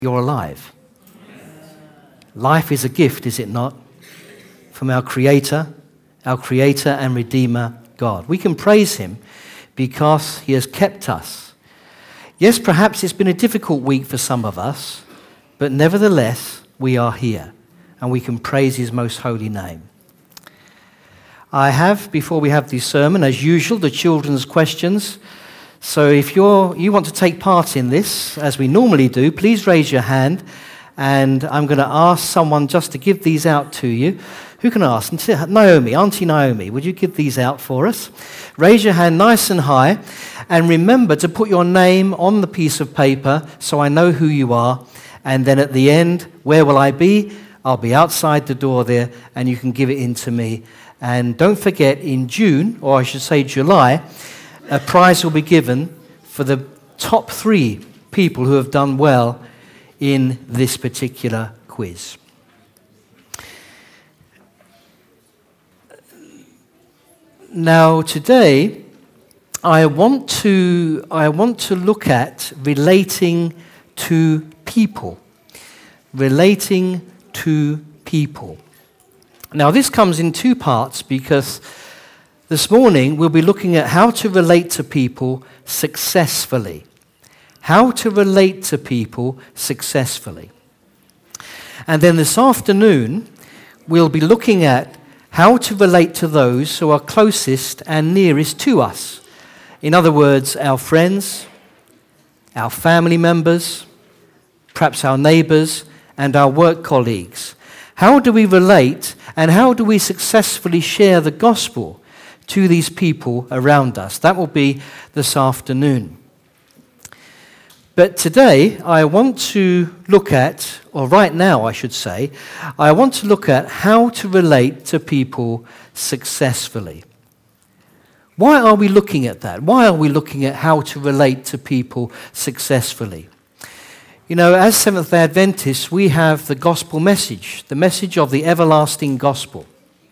You're alive. Life is a gift, is it not? From our Creator and Redeemer, God. We can praise Him because He has kept us. Yes, perhaps it's been a difficult week for some of us, but nevertheless, we are here and we can praise His most holy name. I have, before we have the sermon, as usual, the children's questions. So if you want to take part in this, as we normally do, please raise your hand, and I'm going to ask someone just to give these out to you. Who can I ask? Auntie Naomi, would you give these out for us? Raise your hand nice and high, and remember to put your name on the piece of paper so I know who you are, and then at the end, where will I be? I'll be outside the door there, and you can give it in to me. And don't forget, in June, or I should say July, a prize will be given for the top 3 people who have done well in this particular quiz. Now, today, I want to look at relating to people. Relating to people. Now, this comes in 2 parts because this morning, we'll be looking at how to relate to people successfully. How to relate to people successfully. And then this afternoon, we'll be looking at how to relate to those who are closest and nearest to us. In other words, our friends, our family members, perhaps our neighbors, and our work colleagues. How do we relate and how do we successfully share the gospel to these people around us? That will be this afternoon. But today, I want to look at, or right now I should say, I want to look at how to relate to people successfully. Why are we looking at that? Why are we looking at how to relate to people successfully? You know, as Seventh-day Adventists, we have the gospel message, the message of the everlasting gospel.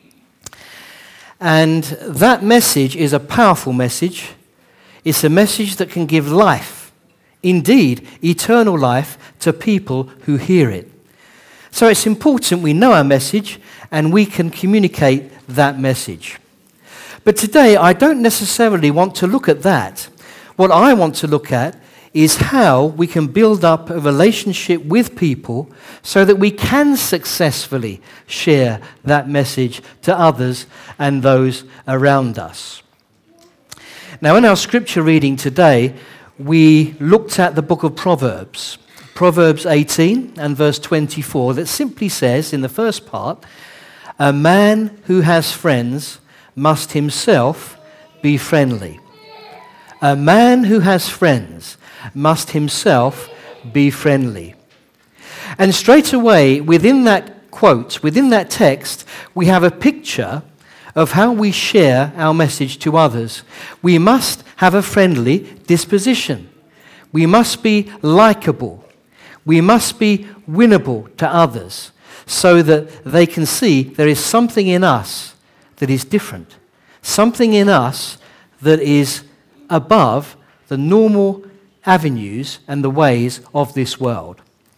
And that message is a powerful message. It's a message that can give life, indeed, eternal life, to people who hear it. So it's important we know our message and we can communicate that message. But today, I don't necessarily want to look at that. What I want to look at is how we can build up a relationship with people so that we can successfully share that message to others and those around us. Now, in our scripture reading today, we looked at the book of Proverbs, Proverbs 18 and verse 24, that simply says in the first part, "A man who has friends must himself be friendly." A man who has friends must himself be friendly. And straight away, within that quote, within that text, we have a picture of how we share our message to others. We must have a friendly disposition. We must be likable. We must be winnable to others so that they can see there is something in us that is different. Something in us that is above the normal avenues and the ways of this world.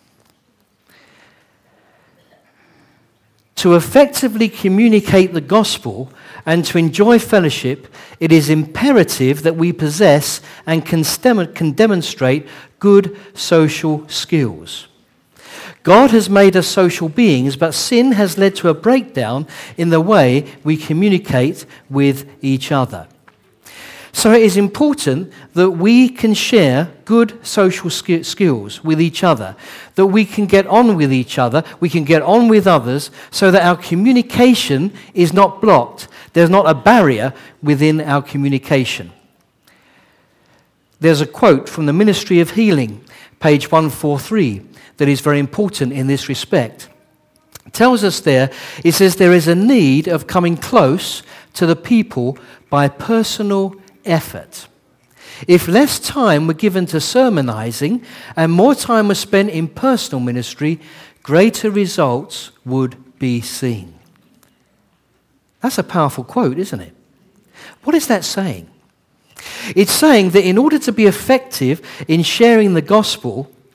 To effectively communicate the gospel and to enjoy fellowship, it is imperative that we possess and can demonstrate good social skills. God has made us social beings, but sin has led to a breakdown in the way we communicate with each other. So it is important that we can share good social skills with each other, that we can get on with each other, we can get on with others, so that our communication is not blocked. There's not a barrier within our communication. There's a quote from the Ministry of Healing, page 143, that is very important in this respect. It tells us there, it says there is a need of coming close to the people by personal effort. If less time were given to sermonizing and more time was spent in personal ministry, greater results would be seen. That's a powerful quote, isn't it? What is that saying? It's saying that in order to be effective in sharing the gospel,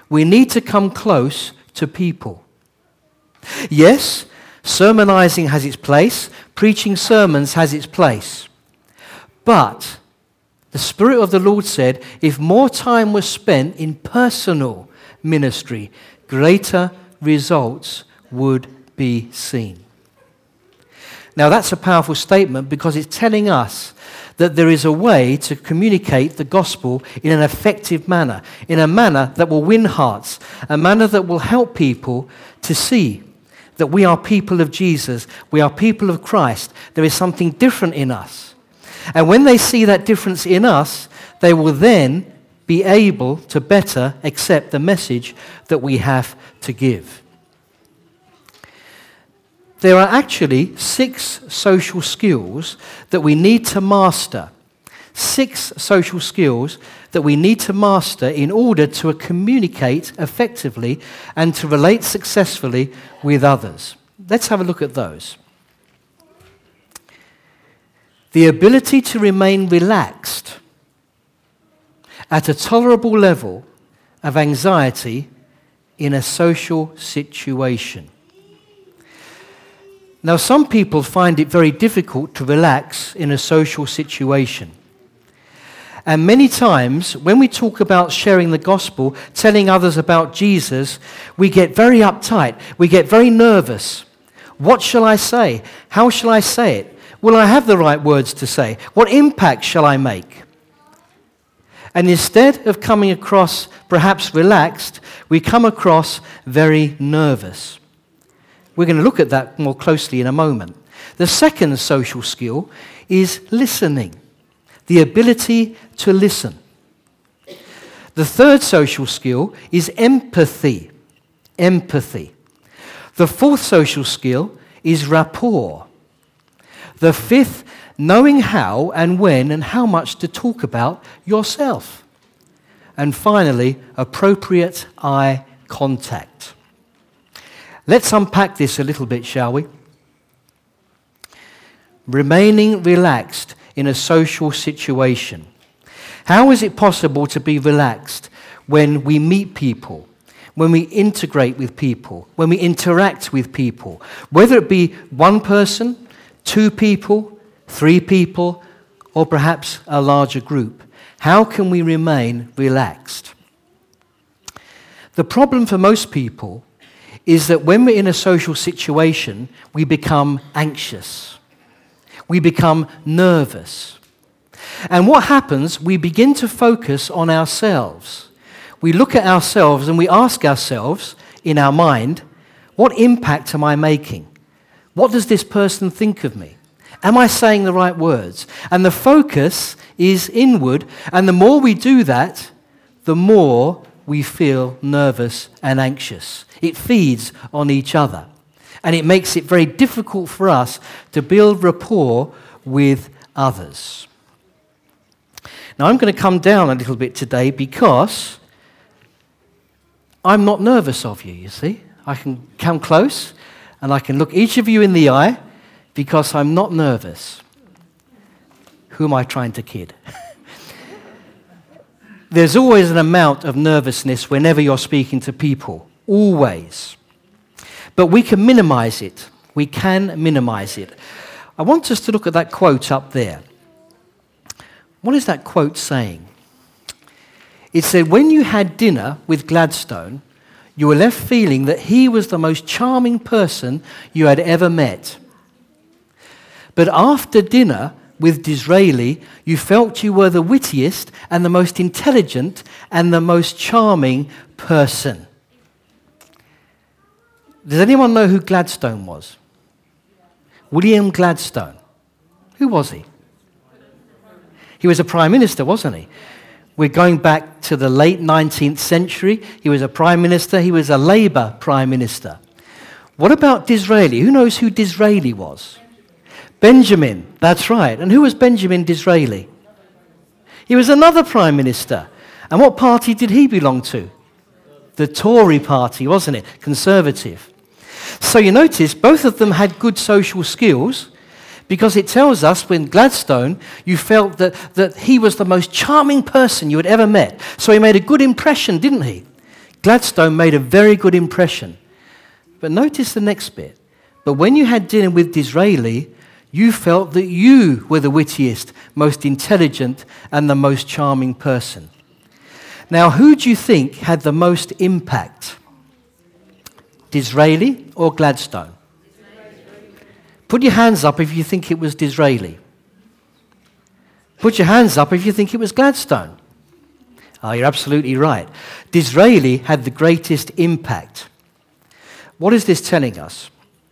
We need to come close to people. Yes, sermonizing has its place. Preaching sermons has its place. But the Spirit of the Lord said, if more time was spent in personal ministry, greater results would be seen. Now that's a powerful statement because it's telling us that there is a way to communicate the gospel in an effective manner, in a manner that will win hearts, a manner that will help people to see that we are people of Jesus, we are people of Christ. There is something different in us. And when they see that difference in us, they will then be able to better accept the message that we have to give. There are actually 6 social skills that we need to master. 6 social skills that we need to master in order to communicate effectively and to relate successfully with others. Let's have a look at those. The ability to remain relaxed at a tolerable level of anxiety in a social situation. Now, some people find it very difficult to relax in a social situation. And many times, when we talk about sharing the gospel, telling others about Jesus, we get very uptight. We get very nervous. What shall I say? How shall I say it? Will I have the right words to say? What impact shall I make? And instead of coming across perhaps relaxed, we come across very nervous. We're going to look at that more closely in a moment. The second social skill is listening, the ability to listen. The third social skill is empathy, empathy. The fourth social skill is rapport. The fifth, knowing how and when and how much to talk about yourself. And finally, appropriate eye contact. Let's unpack this a little bit, shall we? Remaining relaxed in a social situation. How is it possible to be relaxed when we meet people, when we integrate with people, when we interact with people? Whether it be one person, 2 people, 3 people, or perhaps a larger group. How can we remain relaxed? The problem for most people is that when we're in a social situation, we become anxious. We become nervous. And what happens, we begin to focus on ourselves. We look at ourselves and we ask ourselves, in our mind, what impact am I making? What does this person think of me? Am I saying the right words? And the focus is inward, and the more we do that, the more we feel nervous and anxious. It feeds on each other. And it makes it very difficult for us to build rapport with others. Now, I'm going to come down a little bit today because I'm not nervous of you, you see. I can come close and I can look each of you in the eye because I'm not nervous. Who am I trying to kid? There's always an amount of nervousness whenever you're speaking to people. Always. But we can minimize it. We can minimize it. I want us to look at that quote up there. What is that quote saying? It said, when you had dinner with Gladstone, you were left feeling that he was the most charming person you had ever met. But after dinner with Disraeli, you felt you were the wittiest and the most intelligent and the most charming person. Does anyone know who Gladstone was? William Gladstone. Who was he? He was a prime minister, wasn't he? We're going back to the late 19th century. He was a prime minister. He was a Labour prime minister. What about Disraeli? Who knows who Disraeli was? Benjamin, that's right. And who was Benjamin Disraeli? He was another prime minister. And what party did he belong to? The Tory party, wasn't it? Conservative. So you notice both of them had good social skills because it tells us when Gladstone, you felt that he was the most charming person you had ever met. So he made a good impression, didn't he? Gladstone made a very good impression. But notice the next bit. But when you had dinner with Disraeli, you felt that you were the wittiest, most intelligent, and the most charming person. Now, who do you think had the most impact? Disraeli or Gladstone? Put your hands up if you think it was Disraeli. Put your hands up if you think it was Gladstone. Oh, you're absolutely right. Disraeli had the greatest impact. What is this telling us?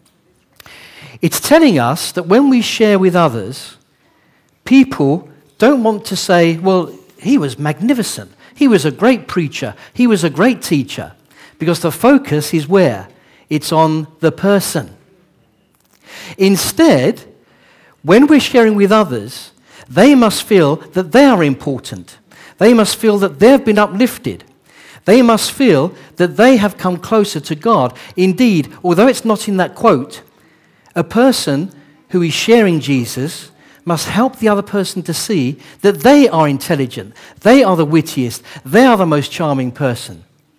It's telling us that when we share with others, people don't want to say, well, he was magnificent. He was a great preacher. He was a great teacher. Because the focus is where? It's on the person. Instead, when we're sharing with others, they must feel that they are important. They must feel that they've been uplifted. They must feel that they have come closer to God. Indeed, although it's not in that quote, a person who is sharing Jesus must help the other person to see that they are intelligent, they are the wittiest, they are the most charming person,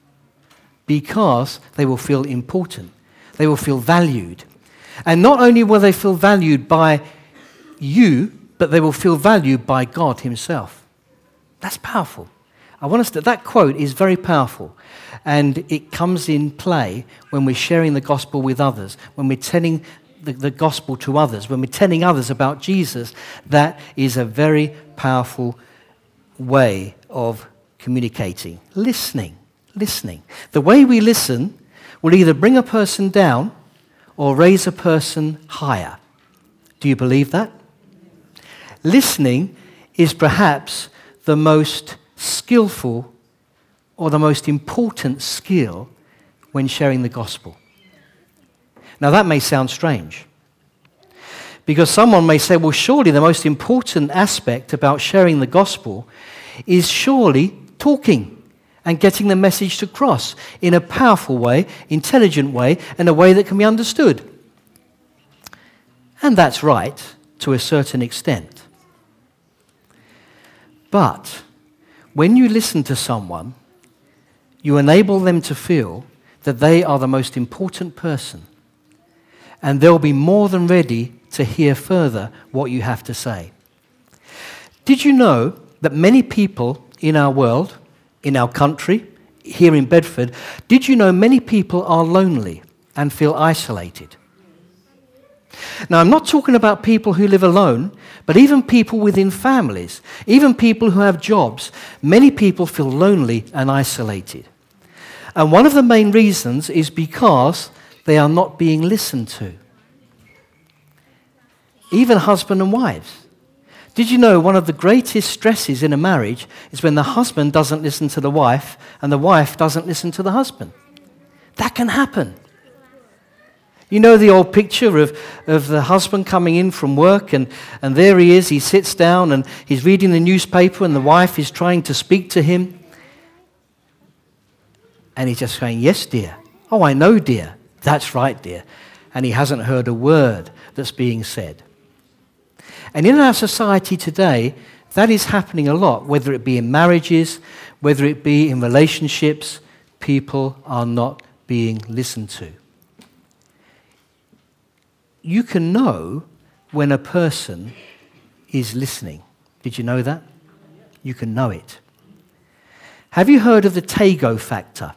because they will feel important. They will feel valued. And not only will they feel valued by you, but they will feel valued by God himself. That's powerful. I want us to, that quote is very powerful. And it comes in play when we're sharing the gospel with others, when we're telling the gospel to others, when we're telling others about Jesus. That is a very powerful way of communicating. Listening. The way we listen will either bring a person down or raise a person higher. Do you believe that? Listening is perhaps the most skillful or the most important skill when sharing the gospel. Now that may sound strange, because someone may say, well, surely the most important aspect about sharing the gospel is surely talking and getting the message across in a powerful way, intelligent way, and a way that can be understood. And that's right to a certain extent. But when you listen to someone, you enable them to feel that they are the most important person, and they'll be more than ready to hear further what you have to say. Did you know that many people in our world, in our country, here in Bedford, did you know many people are lonely and feel isolated? Now, I'm not talking about people who live alone, but even people within families, even people who have jobs. Many people feel lonely and isolated. And one of the main reasons is because they are not being listened to. Even husband and wives. Did you know one of the greatest stresses in a marriage is when the husband doesn't listen to the wife and the wife doesn't listen to the husband? That can happen. You know the old picture of the husband coming in from work and there he is, he sits down and he's reading the newspaper and the wife is trying to speak to him. And he's just saying, yes, dear. Oh, I know, dear. That's right, dear. And he hasn't heard a word that's being said. And in our society today, that is happening a lot, whether it be in marriages, whether it be in relationships, people are not being listened to. You can know when a person is listening. Did you know that? You can know it. Have you heard of the Tego factor?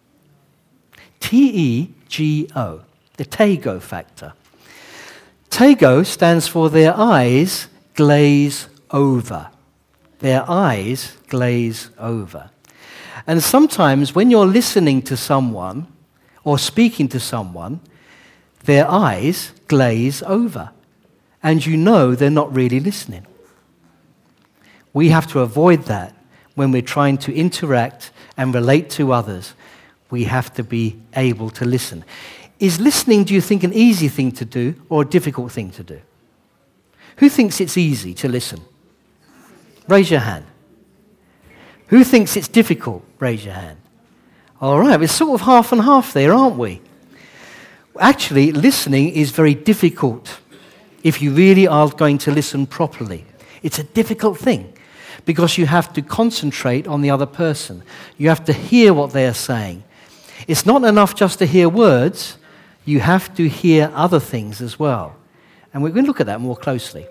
T-E-G-O, the Tego factor. Tego stands for their eyes glaze over. Their eyes glaze over. And sometimes when you're listening to someone or speaking to someone, their eyes glaze over. And you know they're not really listening. We have to avoid that when we're trying to interact and relate to others. We have to be able to listen. Is listening, do you think, an easy thing to do or a difficult thing to do? Who thinks it's easy to listen? Raise your hand. Who thinks it's difficult? Raise your hand. All right, we're sort of half and half there, aren't we? Actually, listening is very difficult if you really are going to listen properly. It's a difficult thing because you have to concentrate on the other person. You have to hear what they are saying. It's not enough just to hear words. You have to hear other things as well. And we're going to look at that more closely.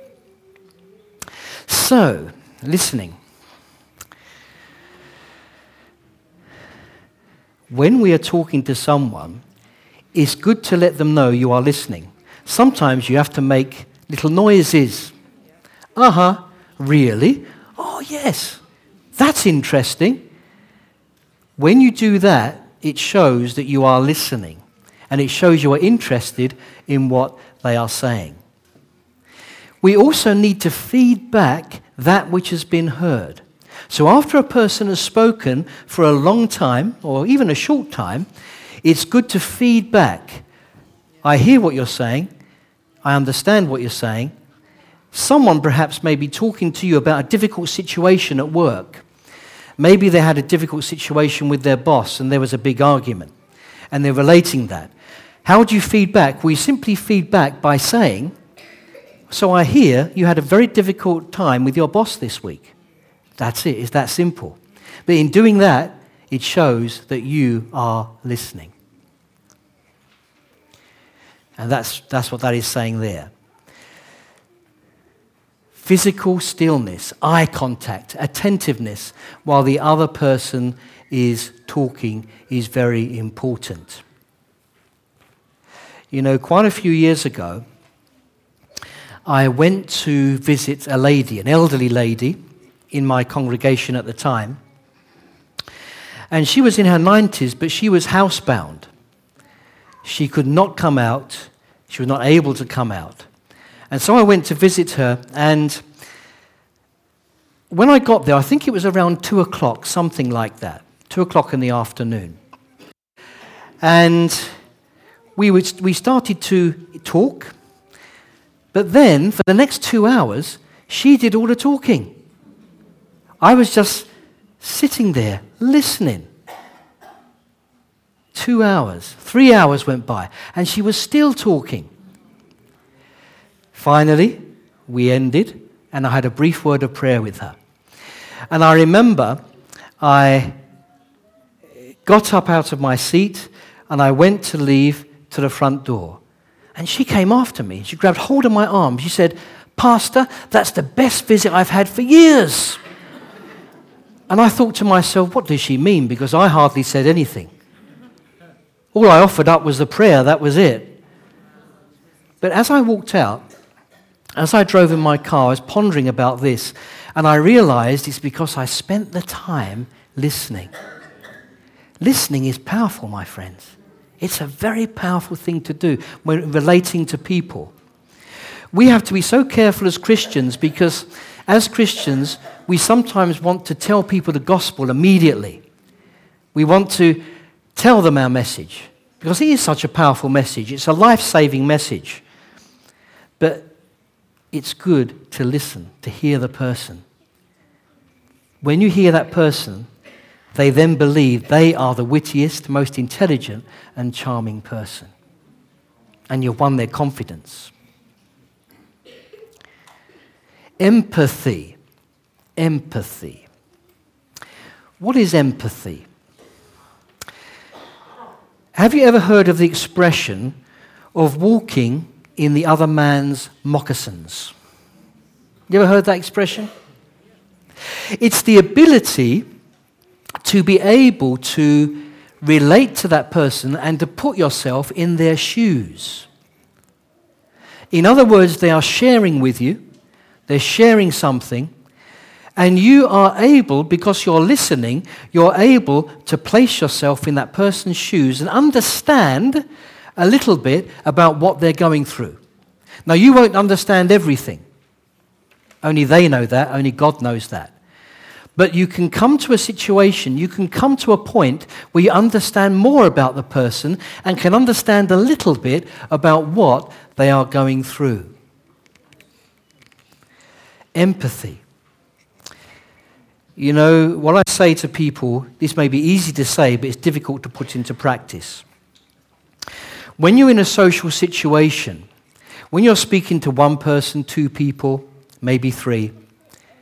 So, listening. When we are talking to someone, it's good to let them know you are listening. Sometimes you have to make little noises. Really? Oh, yes. That's interesting. When you do that, it shows that you are listening. And it shows you are interested in what they are saying. We also need to feed back that which has been heard. So after a person has spoken for a long time, or even a short time, it's good to feed back. I hear what you're saying. I understand what you're saying. Someone perhaps may be talking to you about a difficult situation at work. Maybe they had a difficult situation with their boss and there was a big argument, and they're relating that. How do you feed back? We simply feed back by saying, so I hear you had a very difficult time with your boss this week. That's it. It's that simple. But in doing that, it shows that you are listening. And that's what that is saying there. Physical stillness, eye contact, attentiveness while the other person is talking is very important. You know, quite a few years ago, I went to visit a lady, an elderly lady, in my congregation at the time. And she was in her 90s, but she was housebound. She could not come out. She was not able to come out. And so I went to visit her, and when I got there, I think it was around 2 o'clock, something like that, 2 o'clock in the afternoon. And we started to talk, but then for the next 2 hours, she did all the talking. I was just sitting there, listening. 2 hours, 3 hours went by, and she was still talking. Finally, we ended, and I had a brief word of prayer with her. And I remember I got up out of my seat, and I went to leave to the front door. And she came after me. She grabbed hold of my arm. She said, "Pastor, that's the best visit I've had for years." And I thought to myself, what does she mean? Because I hardly said anything. All I offered up was the prayer, that was it. But as I walked out, as I drove in my car, I was pondering about this, and I realized it's because I spent the time listening. Listening is powerful, my friends. It's a very powerful thing to do when relating to people. We have to be so careful as Christians because as Christians, we sometimes want to tell people the gospel immediately. We want to tell them our message because it is such a powerful message. It's a life-saving message. But it's good to listen, to hear the person. When you hear that person, they then believe they are the wittiest, most intelligent and charming person. And you've won their confidence. Empathy. Empathy. What is empathy? Have you ever heard of the expression of walking in the other man's moccasins? You ever heard that expression? It's the ability to be able to relate to that person and to put yourself in their shoes. In other words, they are sharing with you, they're sharing something, and you are able, because you're listening, you're able to place yourself in that person's shoes and understand a little bit about what they're going through. Now, you won't understand everything. Only they know that, only God knows that. But you can come to a situation, you can come to a point where you understand more about the person and can understand a little bit about what they are going through. Empathy. You know, what I say to people, this may be easy to say, but it's difficult to put into practice. When you're in a social situation, when you're speaking to one person, two people, maybe three,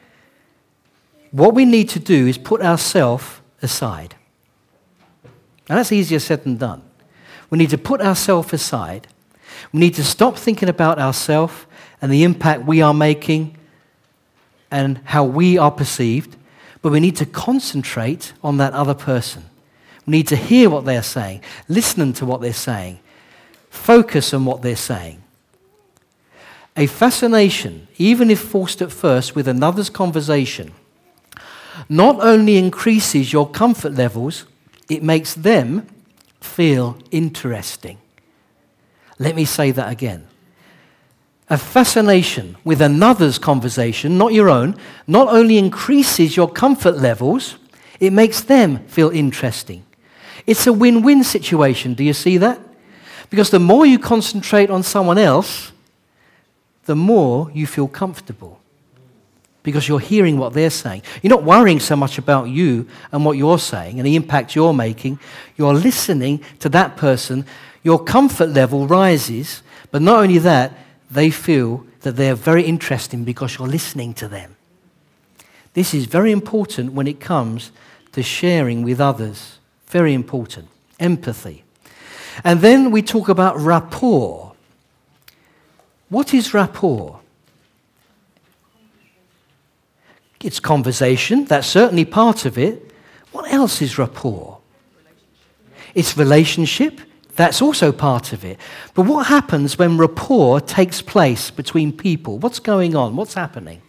what we need to do is put ourselves aside. And that's easier said than done. We need to put ourselves aside. We need to stop thinking about ourselves and the impact we are making and how we are perceived, but we need to concentrate on that other person. We need to hear what they're saying, listen to what they're saying, focus on what they're saying. A fascination, even if forced at first with another's conversation, not only increases your comfort levels, it makes them feel interesting. Let me say that again. A fascination with another's conversation, not your own, not only increases your comfort levels, it makes them feel interesting. It's a win-win situation. Do you see that? Because the more you concentrate on someone else, the more you feel comfortable. Because you're hearing what they're saying. You're not worrying so much about you and what you're saying and the impact you're making. You're listening to that person. Your comfort level rises, but not only that, they feel that they're very interesting because you're listening to them. This is very important when it comes to sharing with others. Very important. Empathy. And then we talk about rapport. What is rapport? It's conversation. That's certainly part of it. What else is rapport? It's relationship. That's also part of it. But what happens when rapport takes place between people? What's going on? What's happening?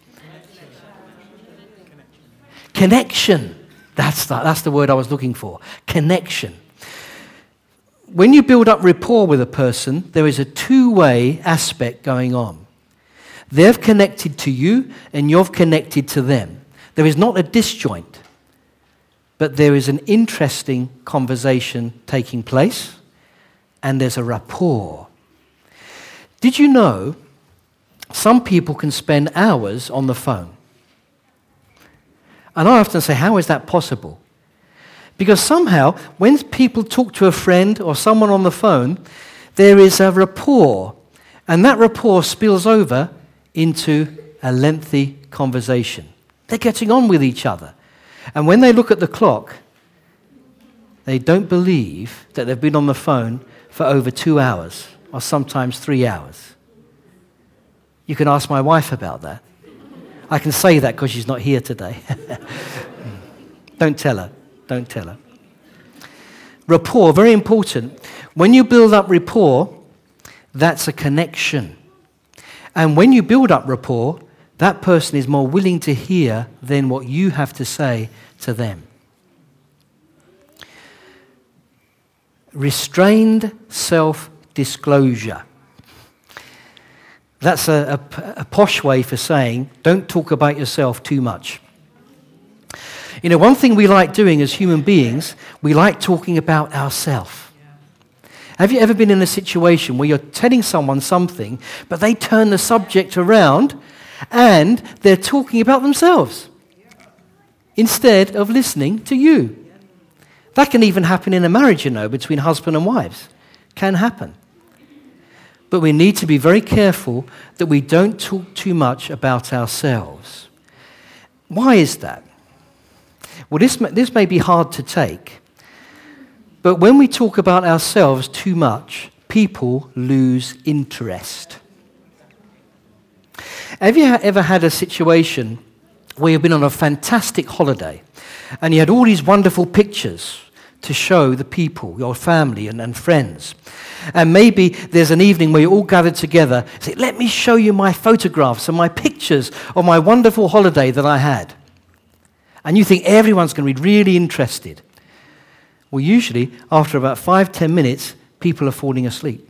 Connection. That's the word I was looking for. Connection. When you build up rapport with a person, there is a two-way aspect going on. They've connected to you and you've connected to them. There is not a disjoint, but there is an interesting conversation taking place and there's a rapport. Did you know some people can spend hours on the phone? And I often say, how is that possible? Because somehow, when people talk to a friend or someone on the phone, there is a rapport, and that rapport spills over into a lengthy conversation. They're getting on with each other. And when they look at the clock, they don't believe that they've been on the phone for over 2 hours, or sometimes 3 hours. You can ask my wife about that. I can say that because she's not here today. Don't tell her. Don't tell her. Rapport, very important. When you build up rapport, that's a connection. And when you build up rapport, that person is more willing to hear than what you have to say to them. Restrained self-disclosure. That's a posh way for saying, don't talk about yourself too much. You know, one thing we like doing as human beings, we like talking about ourselves. Have you ever been in a situation where you're telling someone something, but they turn the subject around and they're talking about themselves instead of listening to you? That can even happen in a marriage, you know, between husband and wives. Can happen. But we need to be very careful that we don't talk too much about ourselves. Why is that? Well, this may be hard to take, but when we talk about ourselves too much, people lose interest. Have you ever had a situation where you've been on a fantastic holiday and you had all these wonderful pictures to show the people, your family and friends? And maybe there's an evening where you're all gathered together, say, let me show you my photographs and my pictures of my wonderful holiday that I had. And you think everyone's going to be really interested. Well, usually, after about 5-10 minutes, people are falling asleep.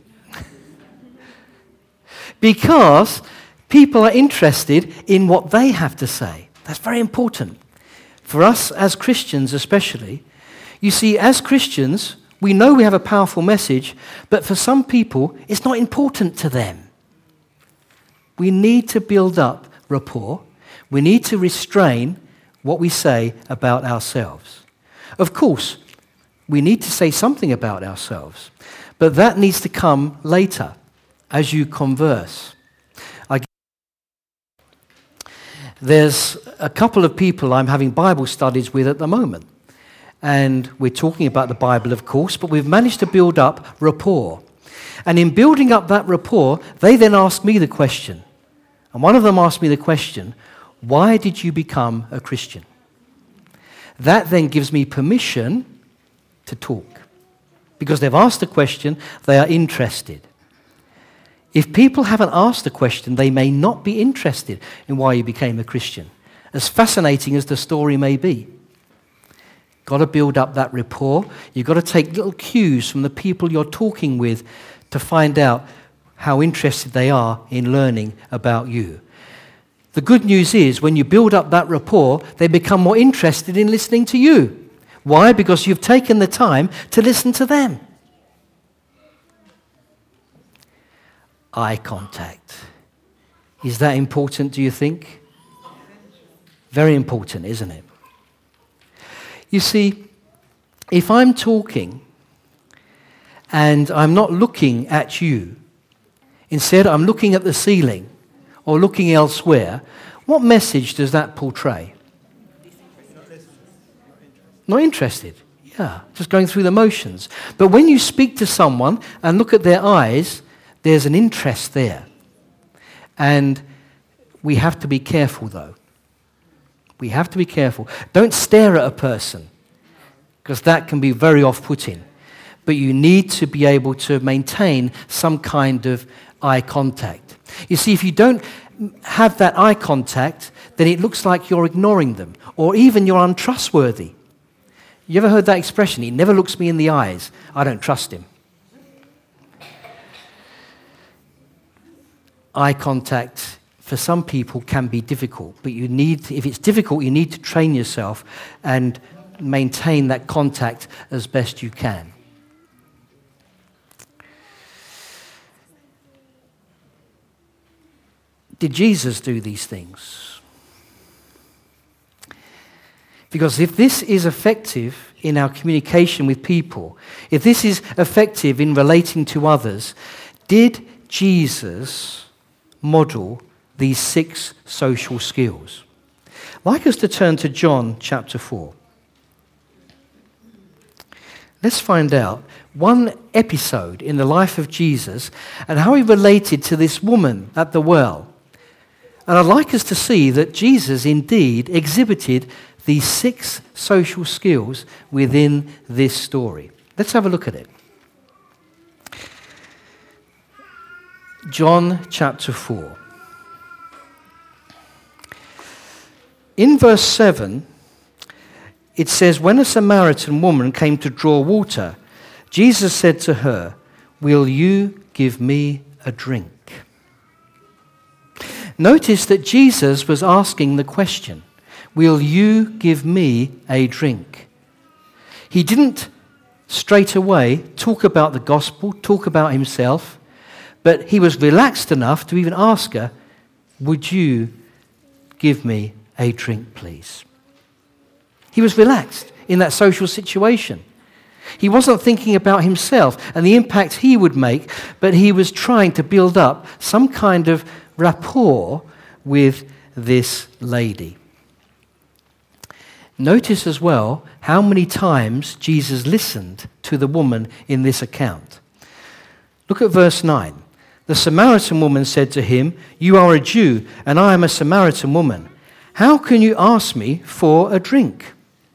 Because people are interested in what they have to say. That's very important. For us as Christians especially, you see, as Christians, we know we have a powerful message, but for some people, it's not important to them. We need to build up rapport. We need to restrain what we say about ourselves. Of course, we need to say something about ourselves, but that needs to come later as you converse. There's a couple of people I'm having Bible studies with at the moment, and we're talking about the Bible, of course, but we've managed to build up rapport. And in building up that rapport, they then ask me the question. And one of them asked me the question, why did you become a Christian? That then gives me permission to talk. Because they've asked the question, they are interested. If people haven't asked the question, they may not be interested in why you became a Christian, as fascinating as the story may be. Got to build up that rapport. You've got to take little cues from the people you're talking with to find out how interested they are in learning about you. The good news is when you build up that rapport, they become more interested in listening to you. Why? Because you've taken the time to listen to them. Eye contact. Is that important, do you think? Very important, isn't it? You see, if I'm talking and I'm not looking at you, instead I'm looking at the ceiling or looking elsewhere, what message does that portray? Not interested. Yeah, just going through the motions. But when you speak to someone and look at their eyes, there's an interest there. And we have to be careful, though. We have to be careful. Don't stare at a person, because that can be very off-putting. But you need to be able to maintain some kind of eye contact. You see, if you don't have that eye contact, then it looks like you're ignoring them, or even you're untrustworthy. You ever heard that expression? He never looks me in the eyes. I don't trust him. Eye contact for some people can be difficult, but you need, if it's difficult, you need to train yourself and maintain that contact as best you can. Did Jesus do these things? Because if this is effective in our communication with people, if this is effective in relating to others, did Jesus model these 6 social skills? I'd like us to turn to John chapter 4. Let's find out one episode in the life of Jesus and how he related to this woman at the well. And I'd like us to see that Jesus indeed exhibited these 6 social skills within this story. Let's have a look at it. John chapter 4. In verse 7, it says, when a Samaritan woman came to draw water, Jesus said to her, "Will you give me a drink?" Notice that Jesus was asking the question, "Will you give me a drink?" He didn't straight away talk about the gospel, talk about himself, but he was relaxed enough to even ask her, "Would you give me a drink, please?" He was relaxed in that social situation. He wasn't thinking about himself and the impact he would make, but he was trying to build up some kind of rapport with this lady. Notice as well how many times Jesus listened to the woman in this account. Look at verse 9. The Samaritan woman said to him, "You are a Jew, and I am a Samaritan woman. How can you ask me for a drink?"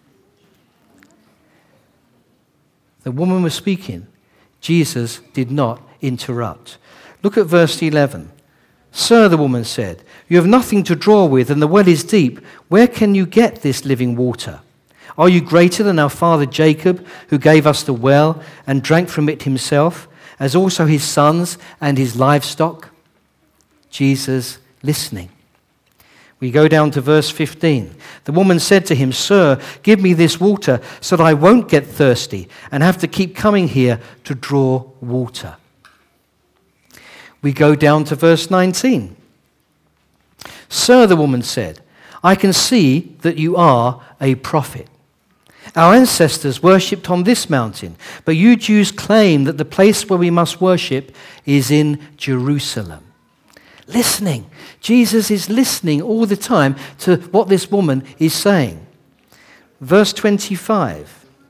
The woman was speaking. Jesus did not interrupt. Look at verse 11. "Sir," the woman said, "you have nothing to draw with, and the well is deep. Where can you get this living water? Are you greater than our father Jacob, who gave us the well and drank from it himself, as also his sons and his livestock?" Jesus listening. We go down to verse 15. The woman said to him, "Sir, give me this water so that I won't get thirsty and have to keep coming here to draw water." We go down to verse 19. "Sir," the woman said, "I can see that you are a prophet. Our ancestors worshipped on this mountain, but you Jews claim that the place where we must worship is in Jerusalem." Listening. Jesus is listening all the time to what this woman is saying. Verse 25.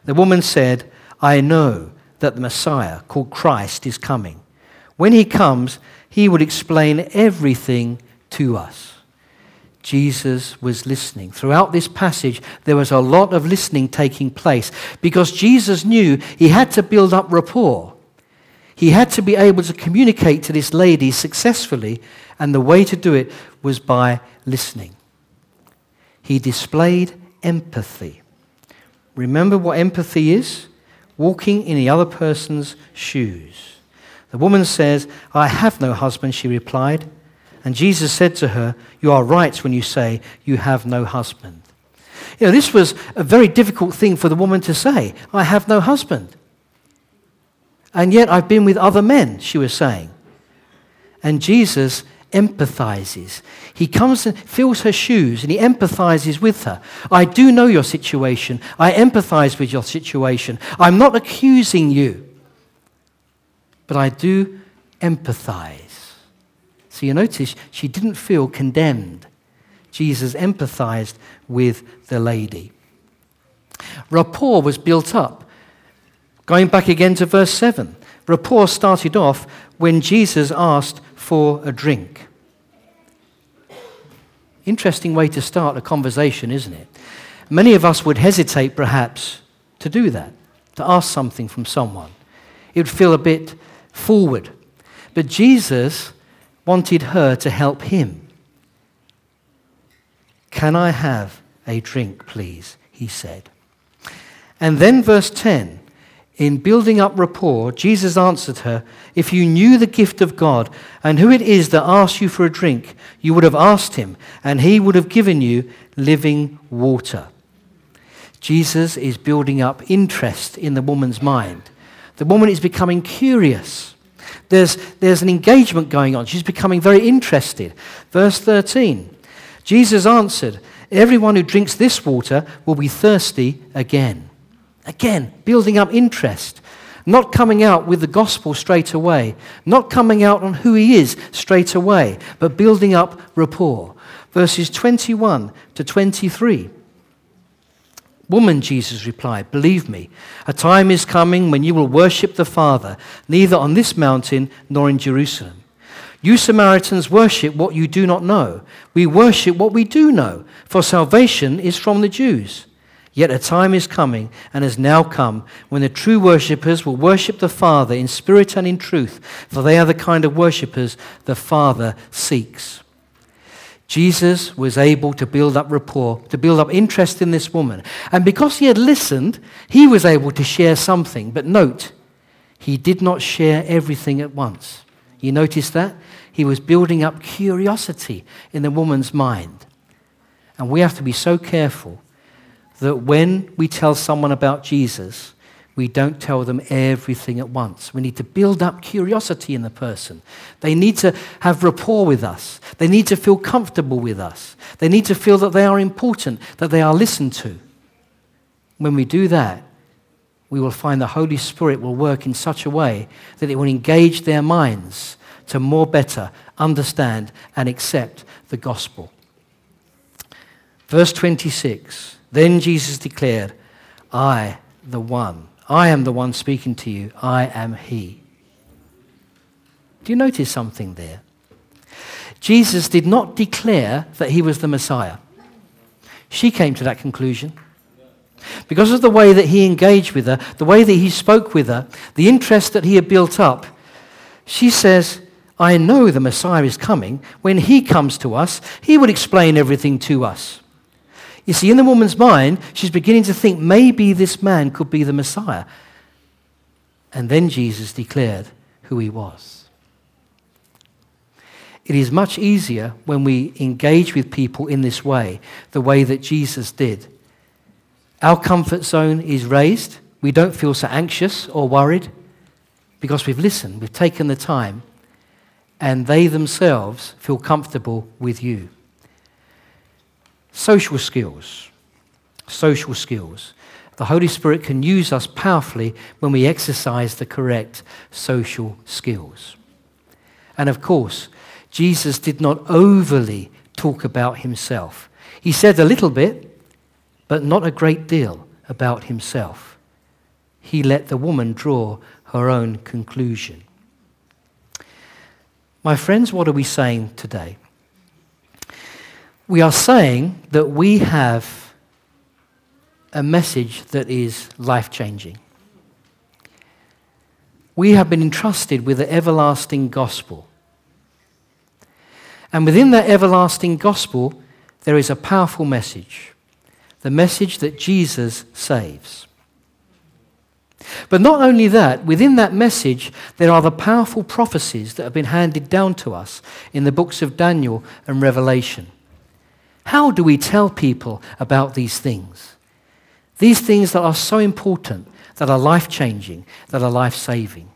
The woman said, I know that the Messiah, called Christ, is coming. When he comes, he will explain everything to us. Jesus was listening. Throughout this passage, there was a lot of listening taking place because Jesus knew he had to build up rapport. He had to be able to communicate to this lady successfully, and the way to do it was by listening. He displayed empathy. Remember what empathy is? Walking in the other person's shoes. The woman says, I have no husband, she replied. And Jesus said to her, you are right when you say you have no husband. This was a very difficult thing for the woman to say. I have no husband. And yet I've been with other men, she was saying. And Jesus empathizes. He comes and fills her shoes and he empathizes with her. I do know your situation. I empathize with your situation. I'm not accusing you, but I do empathize. So you notice she didn't feel condemned. Jesus empathized with the lady. Rapport was built up. Going back again to verse 7. Rapport started off when Jesus asked for a drink. Interesting way to start a conversation, isn't it? Many of us would hesitate perhaps to do that, to ask something from someone. It would feel a bit forward. But Jesus wanted her to help him. Can I have a drink, please? He said. And then verse 10, in building up rapport, Jesus answered her, if you knew the gift of God and who it is that asks you for a drink, you would have asked him, and he would have given you living water. Jesus is building up interest in the woman's mind. The woman is becoming curious. There's an engagement going on. She's becoming very interested. Verse 13, Jesus answered, everyone who drinks this water will be thirsty again. Again, building up interest. Not coming out with the gospel straight away. Not coming out on who he is straight away, but building up rapport. Verses 21 to 23. Woman, Jesus replied, believe me, a time is coming when you will worship the Father, neither on this mountain nor in Jerusalem. You Samaritans worship what you do not know. We worship what we do know, for salvation is from the Jews. Yet a time is coming, and has now come, when the true worshippers will worship the Father in spirit and in truth, for they are the kind of worshippers the Father seeks. Jesus was able to build up rapport, to build up interest in this woman. And because he had listened, he was able to share something. But note, he did not share everything at once. You notice that? He was building up curiosity in the woman's mind. And we have to be so careful that when we tell someone about Jesus, we don't tell them everything at once. We need to build up curiosity in the person. They need to have rapport with us. They need to feel comfortable with us. They need to feel that they are important, that they are listened to. When we do that, we will find the Holy Spirit will work in such a way that it will engage their minds to more better understand and accept the gospel. Verse 26, then Jesus declared, I am the one speaking to you. I am he. Do you notice something there? Jesus did not declare that he was the Messiah. She came to that conclusion. Because of the way that he engaged with her, the way that he spoke with her, the interest that he had built up, she says, I know the Messiah is coming. When he comes to us, he will explain everything to us. You see, in the woman's mind, she's beginning to think maybe this man could be the Messiah. And then Jesus declared who he was. It is much easier when we engage with people in this way, the way that Jesus did. Our comfort zone is raised. We don't feel so anxious or worried because we've listened, we've taken the time, and they themselves feel comfortable with you. Social skills. Social skills. The Holy Spirit can use us powerfully when we exercise the correct social skills. And of course, Jesus did not overly talk about himself. He said a little bit, but not a great deal about himself. he let the woman draw her own conclusion. My friends, what are we saying today? We are saying that we have a message that is life-changing. We have been entrusted with the everlasting gospel. And within that everlasting gospel, there is a powerful message. The message that Jesus saves. But not only that, within that message, there are the powerful prophecies that have been handed down to us in the books of Daniel and Revelation. How do we tell people about these things? These things that are so important, that are life-changing, that are life-saving.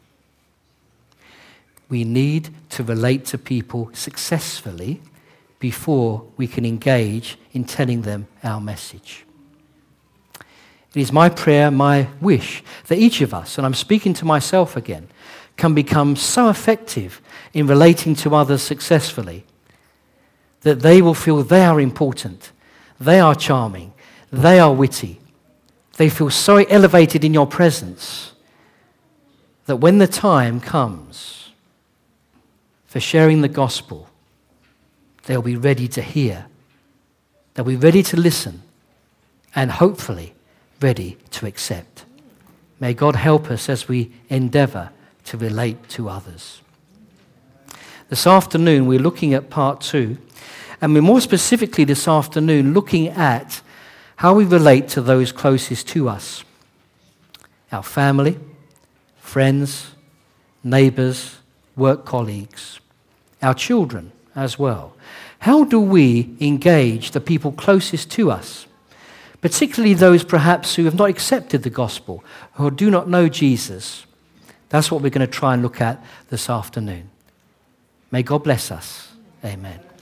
We need to relate to people successfully before we can engage in telling them our message. It is my prayer, my wish, that each of us, and I'm speaking to myself again, can become so effective in relating to others successfully that they will feel they are important, they are charming, they are witty. They feel so elevated in your presence that when the time comes for sharing the gospel, they'll be ready to hear, they'll be ready to listen, and hopefully ready to accept. May God help us as we endeavor to relate to others. This afternoon, we're looking at part 2, and we're more specifically this afternoon looking at how we relate to those closest to us. Our family, friends, neighbors, work colleagues, our children as well. How do we engage the people closest to us? Particularly those perhaps who have not accepted the gospel, who do not know Jesus. That's what we're going to try and look at this afternoon. May God bless us. Amen.